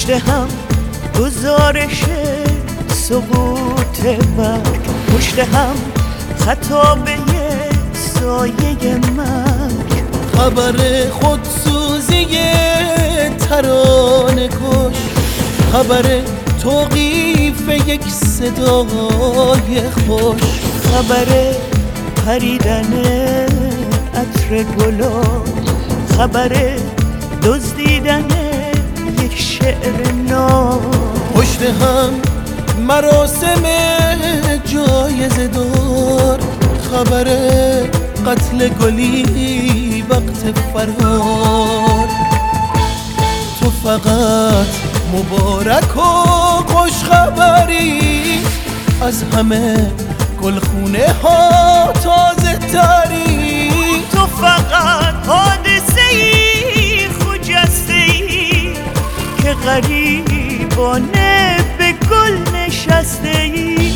پشت هم گزارش سقوط برگ، پشت هم خطابه سایه مرگ، خبر خودسوزی ترانه کش، خبر توقیف یک صدای خوش، خبر پریدن عطر گلا، خبر دزدیدن یک شعر نو. پشت هم مراسم جایزه دار، خبر قتل گلی وقت فرار. تو فقط مبارک و خوش خبری، از همه گلخونه ها تازه تری. تو فقط حادثه ای خجسته ای که غریبانه به گل نشسته ای.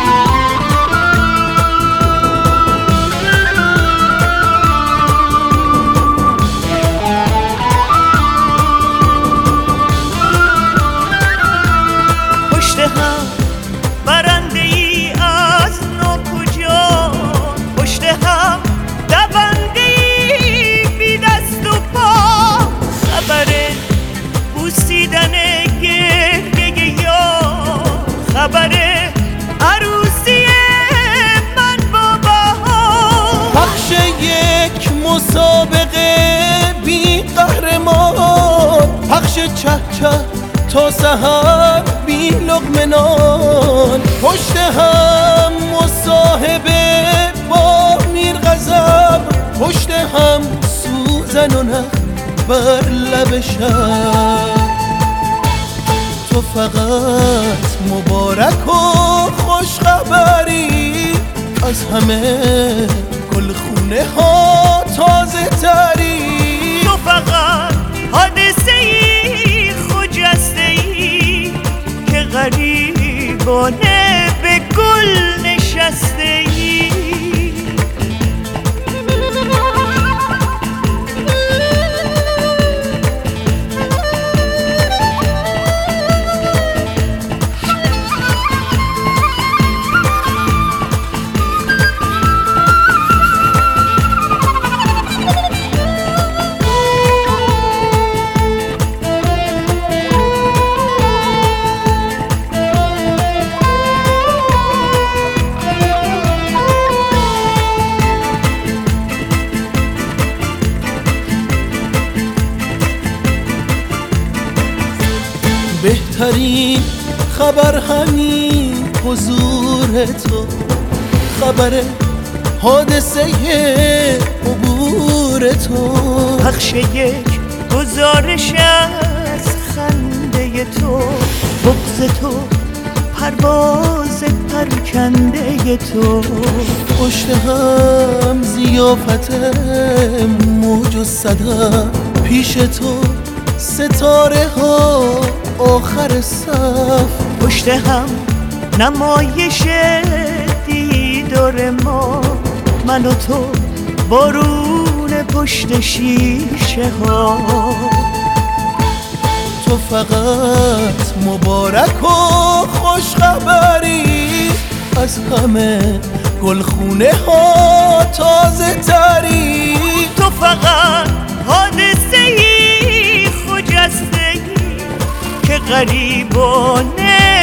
پشت هم برنده ای از ناکجا، پشت هم دونده ای بی دست و پا، خبر بوسیدن گریه یا خبر عروسی من با بهار. پخش یک مسابقه بی قهرمان، پخش چه چه تا سحر بی لقمه نان. پشت هم مصاحبه با میر غضب، پشت هم سوزن و نخ بر لب شب. تو فقط مبارک و خوش خبری، از همه گلخونه ها تازه تری. تو فقط حادثه ای خجسته ای که غریبانه به گل نشسته ای. بهترین خبر همین حضور تو، خبر حادثه عبور تو. پخش یک گزارش از خنده تو، بغض تو، پرواز پرکنده تو. پشت هم زیافت موج و صدا، پیش تو ستاره ها آخر صف. پشت هم نمایش دیدار ما، من و تو بارون پشت شیشه ها. تو فقط مبارک و خوش خبری، از همه گلخونه ها تازه تری. تو فقط حادثه ای خجسته ای که غریبانه